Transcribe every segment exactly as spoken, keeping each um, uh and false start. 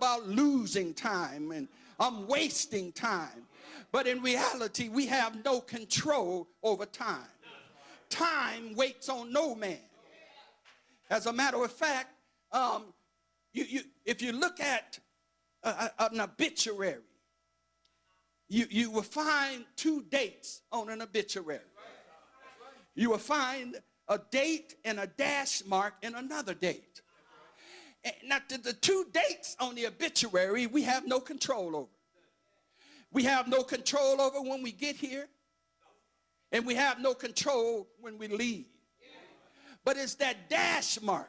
about losing time and I'm wasting time. But in reality, we have no control over time. Time waits on no man. As a matter of fact, um, you, you, if you look at uh, an obituary, you, you will find two dates on an obituary. You will find a date and a dash mark in another date. And now, the, the two dates on the obituary, we have no control over. We have no control over when we get here, and we have no control when we leave. But it's that dash mark.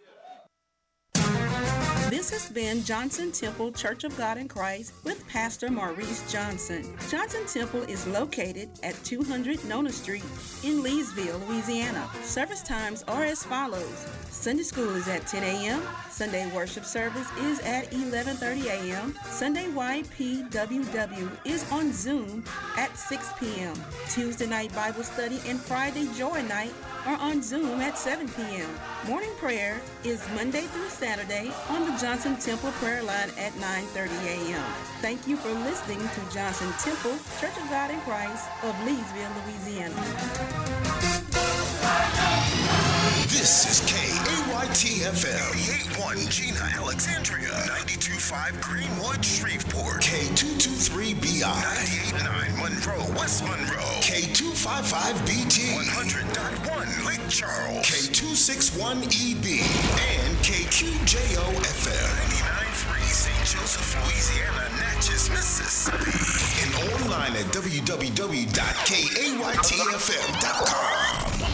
This has been Johnson Temple Church of God in Christ with Pastor Maurice Johnson. Johnson Temple is located at two hundred Nona Street in Leesville, Louisiana. Service times are as follows. Sunday school is at ten a.m. Sunday worship service is at eleven thirty a.m. Sunday Y P W W is on Zoom at six p.m. Tuesday night Bible study and Friday Joy night are on Zoom at seven p.m. Morning prayer is Monday through Saturday on the Johnson Temple prayer line at nine thirty a.m. Thank you for listening to Johnson Temple Church of God in Christ of Leesville, Louisiana. This is K A Y T F M, eighty-eight point one Gina, Alexandria, ninety-two point five Greenwood, Shreveport, K two two three B I, ninety-eight point nine Monroe, West Monroe, K two fifty-five B T, one hundred point one Lake Charles, K two sixty-one E B, and K Q J O F M, ninety-nine point three Saint Joseph, Louisiana, Natchez, Mississippi, and online at w w w dot k a y t f m dot com.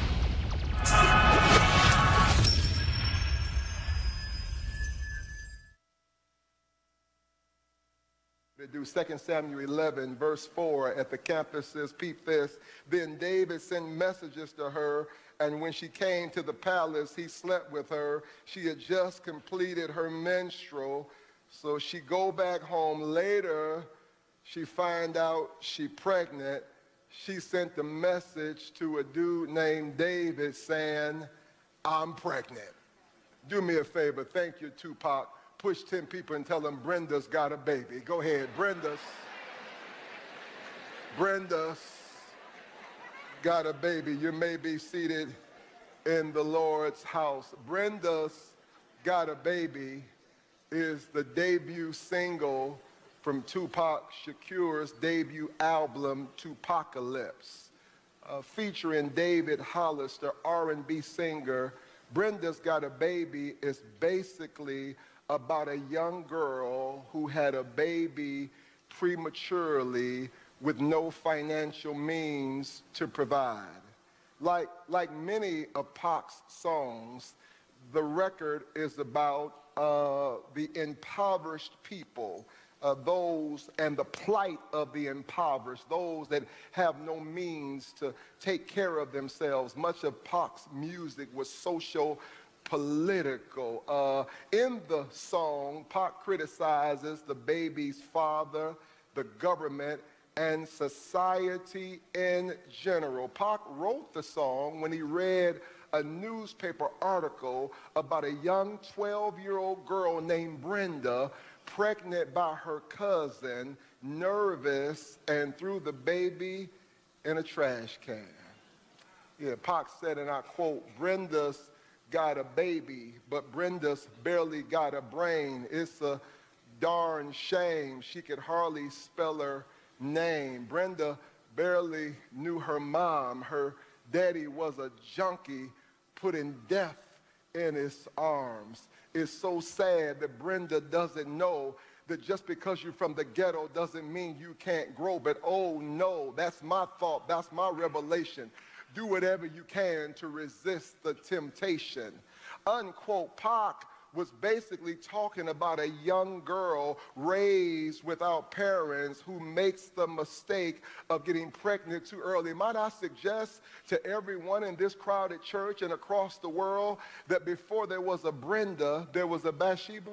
They do Second Samuel eleven, verse four at the campus says, peep this. Then David sent messages to her, and when she came to the palace, he slept with her. She had just completed her menstrual, so she go back home. Later, she find out she pregnant. She sent a message to a dude named David saying, I'm pregnant. Do me a favor. Thank you, Tupac. Push ten people and tell them Brenda's got a baby. Go ahead, Brenda's. Brenda's got a baby. You may be seated in the Lord's house. Brenda's Got a Baby is the debut single from Tupac Shakur's debut album, Tupacalypse, uh, featuring David Hollister, R and B singer. Brenda's Got a Baby is basically about a young girl who had a baby prematurely with no financial means to provide. Like, like many of Pac's songs, the record is about uh, the impoverished people, uh, those and the plight of the impoverished, those that have no means to take care of themselves. Much of Pac's music was social political. Uh, in the song, Pac criticizes the baby's father, the government, and society in general. Pac wrote the song when he read a newspaper article about a young twelve-year-old girl named Brenda, pregnant by her cousin, nervous, and threw the baby in a trash can. Yeah, Pac said, and I quote, Brenda's got a baby, but Brenda's barely got a brain. It's a darn shame she could hardly spell her name. Brenda barely knew her mom. Her daddy was a junkie putting death in his arms. It's so sad that Brenda doesn't know that just because you're from the ghetto doesn't mean you can't grow. But oh no, that's my thought, that's my revelation. Do whatever you can to resist the temptation. Unquote. Pac was basically talking about a young girl raised without parents who makes the mistake of getting pregnant too early. Might I suggest to everyone in this crowded church and across the world that before there was a Brenda, there was a Bathsheba?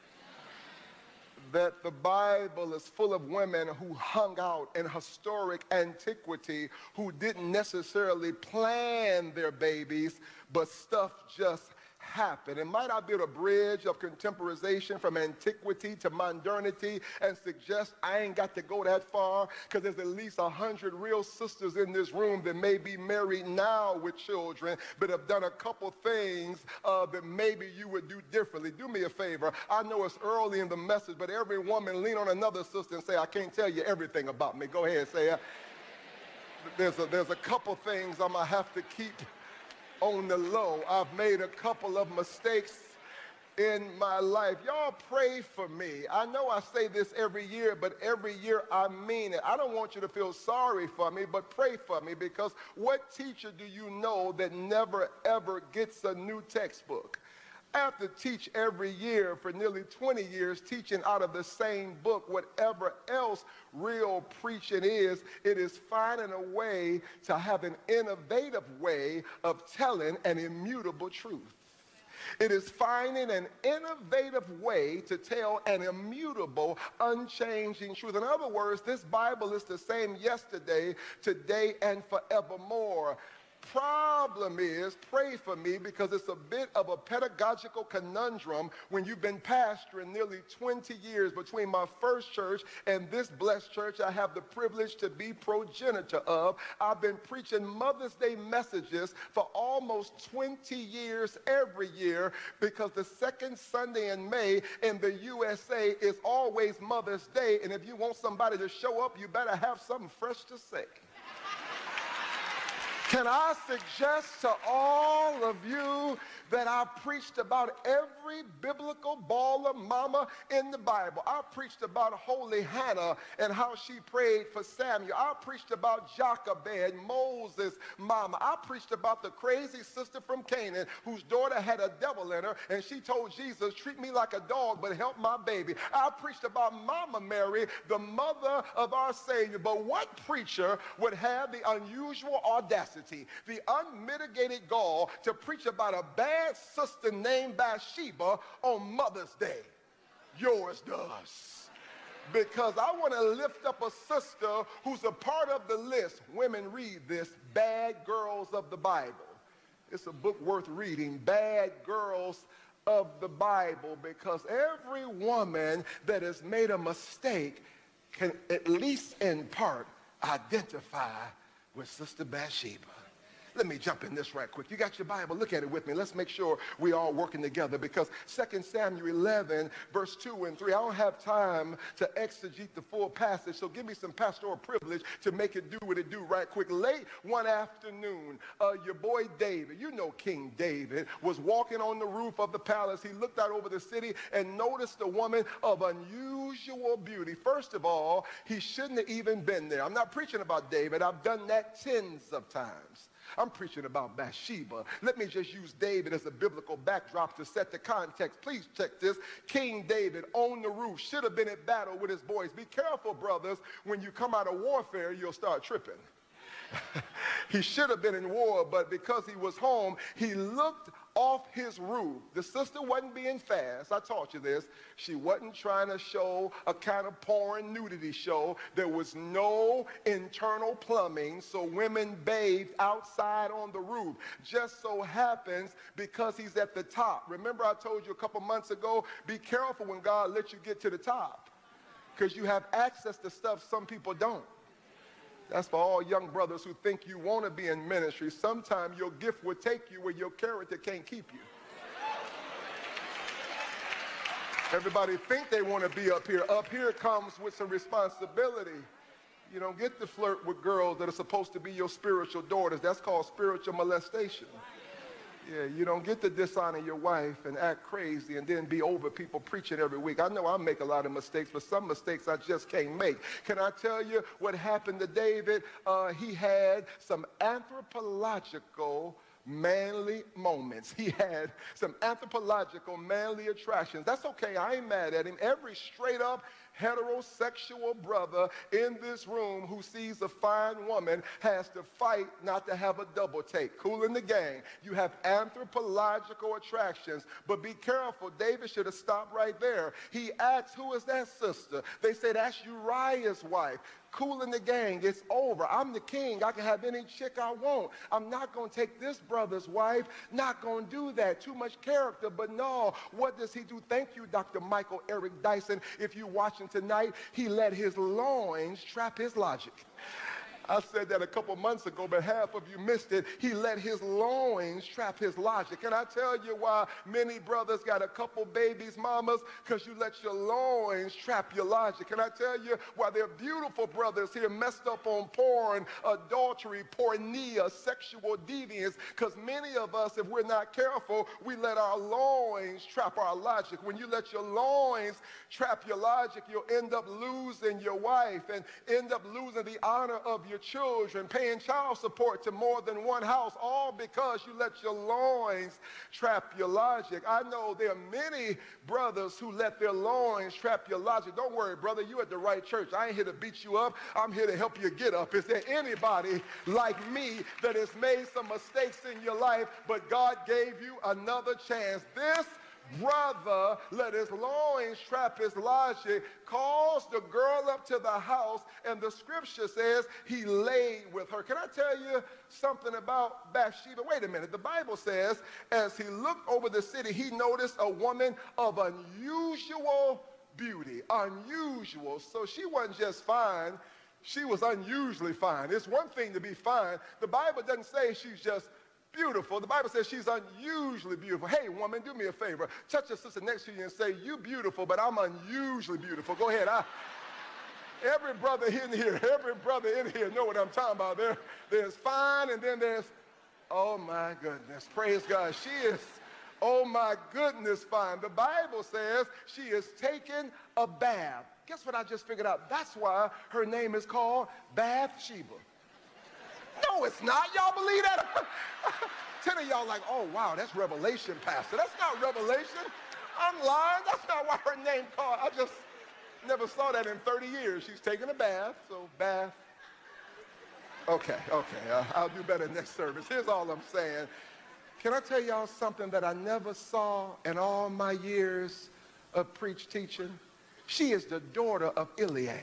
That the Bible is full of women who hung out in historic antiquity, who didn't necessarily plan their babies, but stuff just happen. And might I build a bridge of contemporization from antiquity to modernity and suggest I ain't got to go that far, because there's at least a hundred real sisters in this room that may be married now with children but have done a couple things uh, that maybe you would do differently. Do me a favor. I know it's early in the message, but every woman lean on another sister and say, I can't tell you everything about me. Go ahead, say it. There's a, there's a couple things I'm going to have to keep on the low. I've made a couple of mistakes in my life. Y'all pray for me. I know I say this every year, but every year I mean it. I don't want you to feel sorry for me, but pray for me, because what teacher do you know that never ever gets a new textbook? I have to teach every year for nearly twenty years, teaching out of the same book. Whatever else real preaching is, it is finding a way to have an innovative way of telling an immutable truth. It is finding an innovative way to tell an immutable, unchanging truth. In other words, this Bible is the same yesterday, today, and forevermore. Problem is, pray for me, because it's a bit of a pedagogical conundrum when you've been pastoring nearly twenty years. Between my first church and this blessed church I have the privilege to be progenitor of, I've been preaching Mother's Day messages for almost twenty years every year, because the second Sunday in May in the U S A is always Mother's Day, and if you want somebody to show up, you better have something fresh to say. Can I suggest to all of you that I preached about every biblical baller mama in the Bible? I preached about holy Hannah and how she prayed for Samuel. I preached about Jochebed, Moses' mama. I preached about the crazy sister from Canaan whose daughter had a devil in her, and she told Jesus, treat me like a dog, but help my baby. I preached about Mama Mary, the mother of our Savior. But what preacher would have the unusual audacity, the unmitigated gall to preach about a bad sister named Bathsheba on Mother's Day? Yours does. Because I want to lift up a sister who's a part of the list. Women, read this: Bad Girls of the Bible. It's a book worth reading, Bad Girls of the Bible, because every woman that has made a mistake can, at least in part, identify with Sister Bathsheba. Let me jump in this right quick. You got your Bible? Look at it with me. Let's make sure we all working together, because Second Samuel eleven, verse two and three, I don't have time to exegete the full passage, so give me some pastoral privilege to make it do what it do right quick. Late one afternoon, uh, your boy David, you know King David, was walking on the roof of the palace. He looked out over the city and noticed a woman of unusual beauty. First of all, he shouldn't have even been there. I'm not preaching about David. I've done that tens of times. I'm preaching about Bathsheba. Let me just use David as a biblical backdrop to set the context. Please check this. King David on the roof, should have been at battle with his boys. Be careful, brothers. When you come out of warfare, you'll start tripping. He should have been in war, but because he was home, he looked off his roof. The sister wasn't being fast. I taught you this. She wasn't trying to show a kind of porn nudity show. There was no internal plumbing, so women bathed outside on the roof. Just so happens because he's at the top. Remember I told you a couple months ago, be careful when God lets you get to the top, because you have access to stuff some people don't. That's for all young brothers who think you want to be in ministry. Sometimes your gift will take you where your character can't keep you. Everybody think they want to be up here. Up here comes with some responsibility. You don't get to flirt with girls that are supposed to be your spiritual daughters. That's called spiritual molestation. Yeah, you don't get to dishonor your wife and act crazy and then be over people preaching every week. I know I make a lot of mistakes, but some mistakes I just can't make. Can I tell you what happened to David? Uh, he had some anthropological manly moments. He had some anthropological manly attractions. That's okay. I ain't mad at him. Every straight up heterosexual brother in this room who sees a fine woman has to fight not to have a double take. Cool in the gang. You have anthropological attractions, but be careful. David should have stopped right there. He asked, who is that sister? They say, that's Uriah's wife. Kool and the Gang, it's over. I'm the king. I can have any chick I want. I'm not going to take this brother's wife. Not going to do that. Too much character. But no, what does he do? Thank you, Doctor Michael Eric Dyson. If you're watching tonight, he let his loins trap his logic. I said that a couple months ago, but half of you missed it. He let his loins trap his logic. Can I tell you why many brothers got a couple babies, mamas? Because you let your loins trap your logic. Can I tell you why there are beautiful brothers here messed up on porn, adultery, pornea, sexual deviance? Because many of us, if we're not careful, we let our loins trap our logic. When you let your loins trap your logic, you'll end up losing your wife and end up losing the honor of your children, paying child support to more than one house, all because you let your loins trap your logic. I know there are many brothers who let their loins trap your logic. Don't worry, brother, you at the right church. I ain't here to beat you up. I'm here to help you get up. Is there anybody like me that has made some mistakes in your life, but God gave you another chance? This brother let his loins trap his logic, calls the girl up to the house, and the scripture says he laid with her. Can I tell you something about Bathsheba? Wait a minute. The Bible says as he looked over the city, he noticed a woman of unusual beauty. Unusual. So she wasn't just fine. She was unusually fine. It's one thing to be fine. The Bible doesn't say she's just beautiful. The Bible says she's unusually beautiful. Hey, woman, do me a favor. Touch your sister next to you and say, you beautiful, but I'm unusually beautiful. Go ahead. I, every brother in here, every brother in here know what I'm talking about. There, there's fine, and then there's, oh, my goodness. Praise God. She is, oh, my goodness, fine. The Bible says she is taking a bath. Guess what I just figured out? That's why her name is called Bathsheba. No, it's not. Y'all believe that? Ten of y'all like, oh, wow, that's revelation, Pastor. That's not revelation. I'm lying. That's not why her name called. I just never saw that in thirty years. She's taking a bath, so bath. Okay, okay. Uh, I'll do better next service. Here's all I'm saying. Can I tell y'all something that I never saw in all my years of preach teaching? She is the daughter of Eliam.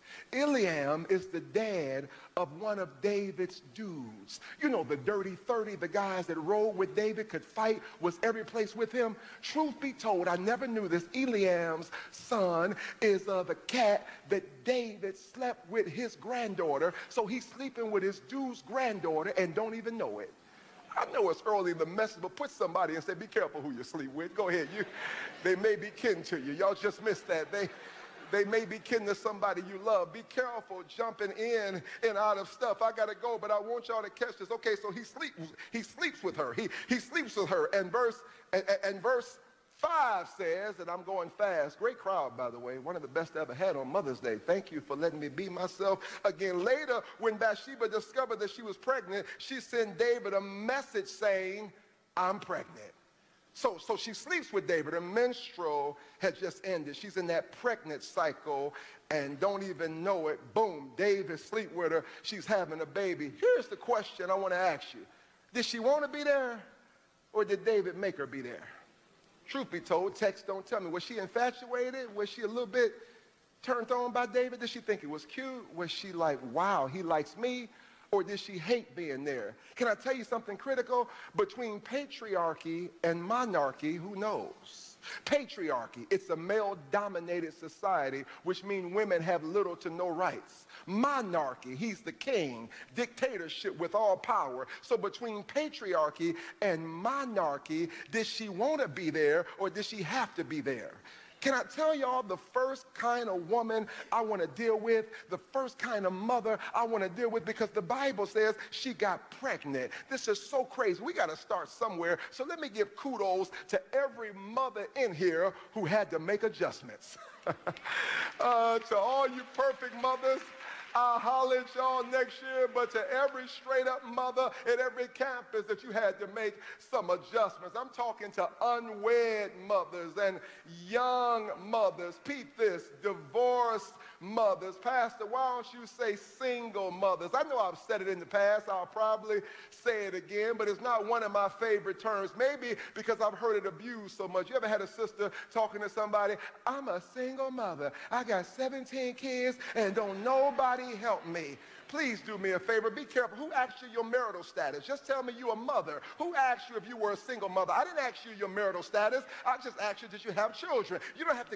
Eliam is the dad of one of David's dudes. You know, the dirty thirty, the guys that rode with David, could fight, was every place with him. Truth be told, I never knew this. Eliam's son is uh, the cat that David slept with his granddaughter. So he's sleeping with his dude's granddaughter and don't even know it. I know it's early in the message, but put somebody and say, be careful who you sleep with. Go ahead. You, they may be kin to you. Y'all just missed that. They... They may be kin to somebody you love. Be careful jumping in and out of stuff. I got to go, but I want y'all to catch this. Okay, so he sleeps, he sleeps with her. He, he sleeps with her. And verse, and, and verse five says, and I'm going fast. Great crowd, by the way. One of the best I ever had on Mother's Day. Thank you for letting me be myself again. Later, when Bathsheba discovered that she was pregnant, she sent David a message saying, I'm pregnant. So, so she sleeps with David. Her menstrual had just ended. She's in that pregnant cycle and don't even know it. Boom, David sleep with her. She's having a baby. Here's the question I want to ask you. Did she want to be there, or did David make her be there? Truth be told, text don't tell me. Was she infatuated? Was she a little bit turned on by David? Did she think it was cute? Was she like, wow, he likes me? Or did she hate being there? Can I tell you something critical? Between patriarchy and monarchy, who knows? Patriarchy, it's a male-dominated society, which means women have little to no rights. Monarchy, he's the king. Dictatorship with all power. So between patriarchy and monarchy, did she want to be there, or did she have to be there? Can I tell y'all the first kind of woman I want to deal with, the first kind of mother I want to deal with, because the Bible says she got pregnant. This is so crazy. We got to start somewhere. So let me give kudos to every mother in here who had to make adjustments. uh, to all you perfect mothers, I'll holler at y'all next year, but to every straight-up mother at every campus that you had to make some adjustments. I'm talking to unwed mothers and young mothers. Peep this, divorced mothers. Pastor, why don't you say single mothers? I know I've said it in the past. I'll probably say it again, but it's not one of my favorite terms. Maybe because I've heard it abused so much. You ever had a sister talking to somebody? I'm a single mother. I got seventeen kids and don't nobody Somebody help me. Please do me a favor. Be careful. Who asked you your marital status? Just tell me you're a mother. Who asked you if you were a single mother? I didn't ask you your marital status. I just asked you, did you have children? You don't have to